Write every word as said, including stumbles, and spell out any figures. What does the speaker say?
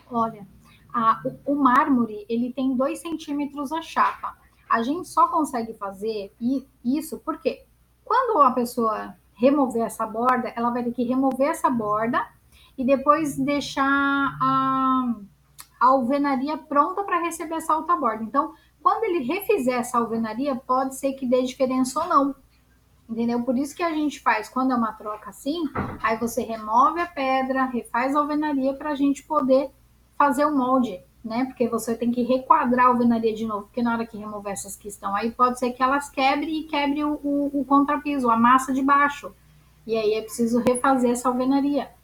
Olha, a- o, o mármore, ele tem dois centímetros a chapa. A gente só consegue fazer i- isso porque quando a pessoa remover essa borda, ela vai ter que remover essa borda e depois deixar a, a alvenaria pronta para receber essa alta borda. Então, quando ele refizer essa alvenaria, pode ser que dê diferença ou não. Entendeu? Por isso que a gente faz, quando é uma troca assim, aí você remove a pedra, refaz a alvenaria para a gente poder fazer o molde, né? Porque você tem que requadrar a alvenaria de novo, porque na hora que remover essas que estão aí, pode ser que elas quebrem e quebre o, o, o contrapiso, a massa de baixo. E aí é preciso refazer essa alvenaria.